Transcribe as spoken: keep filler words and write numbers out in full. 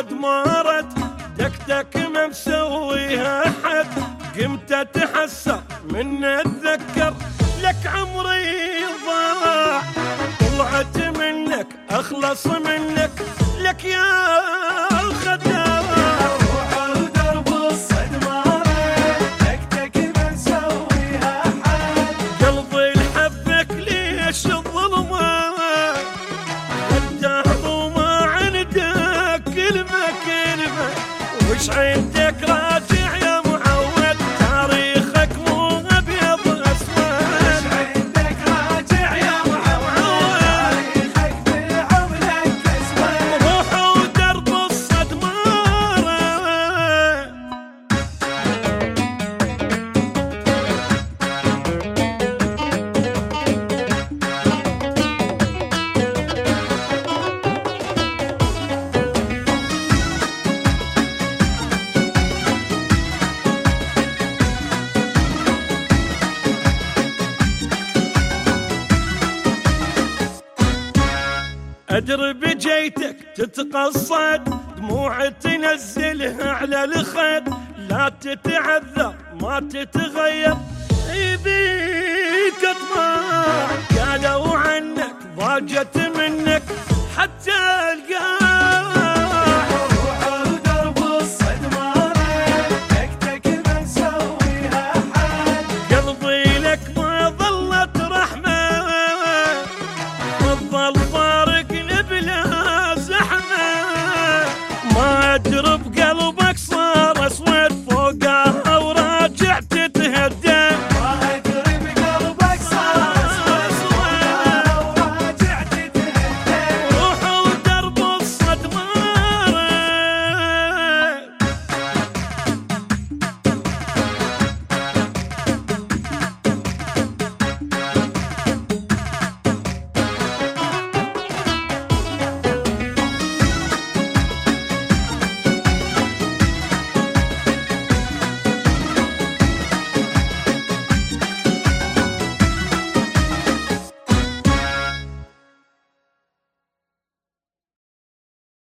الصد مارت دكتك ما مسويها حد. قمت اتحسر من اتذكر لك عمري ضاع. طلعت منك اخلص منك لك يا الخداع. روح ودرب الصد مارت دكتك ما مسويها حد. قلبي لحبك ليش الظلمه والدهر وما عندك كلمه كلمه. وش عندك راجع يا معود تاريخك مو ابيض اسود. وش عندك راجع يا معود تاريخك بعمرك اسود. روح ودرب الصد مارت. أدري بجيتك تتقصد دموع تنزلها على الخد. لا تتعذر ما تتغير يبيك اطماع. قالوا عنك ضاجت منك حتى القلب